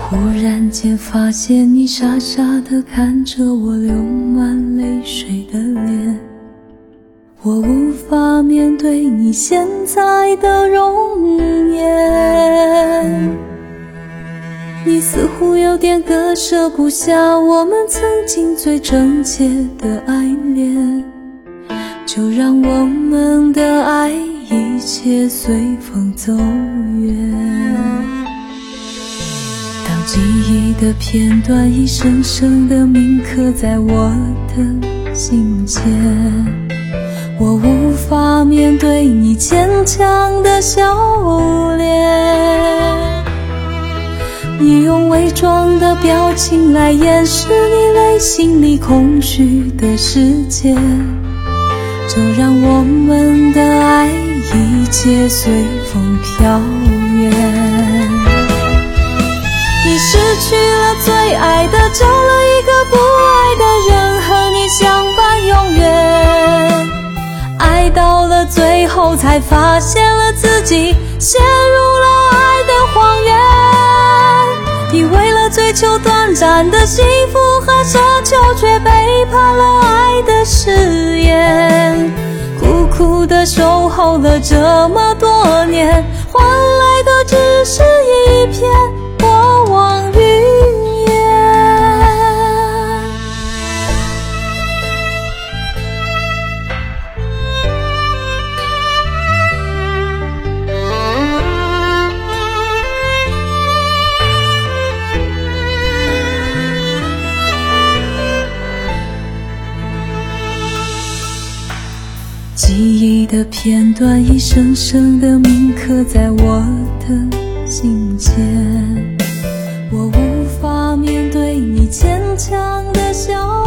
忽然间发现你傻傻地看着我流满泪水的脸，我无法面对你现在的容颜。你似乎有点割舍不下我们曾经最真切的爱恋，就让我们的爱一切随风走远。当记忆的片段一声声地铭刻在我的心间，我无法面对你坚强的笑脸。你用伪装的表情来掩饰你内心里空虚的世界，就让我们的爱一切随风飘远。你失去了最爱的，找了一个不爱的人，和你相伴永远。爱到了最后才发现了自己陷入了爱的荒原。你为了追求短暂的幸福和奢求，却背叛了爱的誓言，苦苦地守候了这么多年，换来的只是一片过往云烟。记忆的片段一声声地铭刻在我的心间，我无法面对你坚强的笑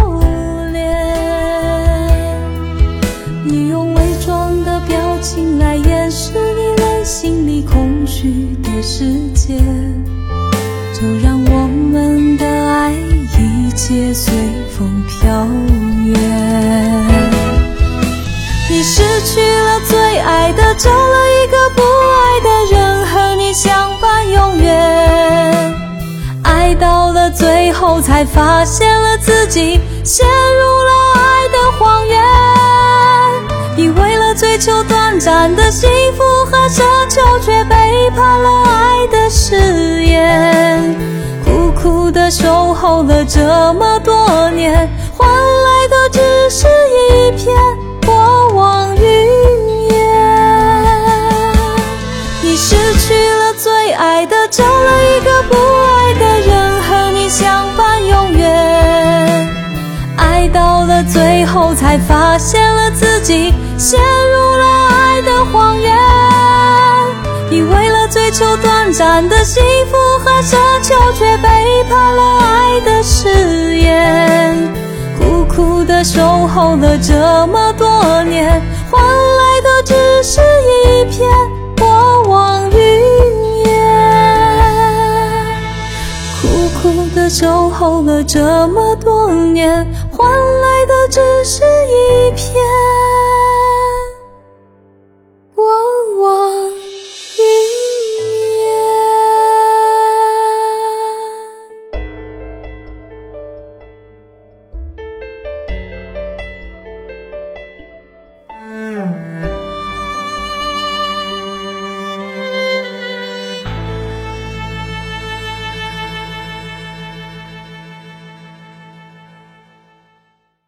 脸。你用伪装的表情来掩饰你内心里空虚的世界，就让我们的爱一切随风飘远。你失去了最爱的，找了一个不爱的人，和你相伴永远。爱到了最后才发现了自己陷入了爱的荒原。你为了追求短暂的幸福和奢求，却背叛了爱的誓言，苦苦地守候了这么多年，换来的只是一片过往云烟。你失去了最爱的，找了一个不爱的人，和你相伴永远。爱到了最后才发现了自己陷入了爱的荒原。你为了追求短暂的幸福和奢求，却背叛了爱的誓言，苦苦地守候了这么多年，换来的只是一片过往云烟。苦苦地守候了这么多年，换来的只是一片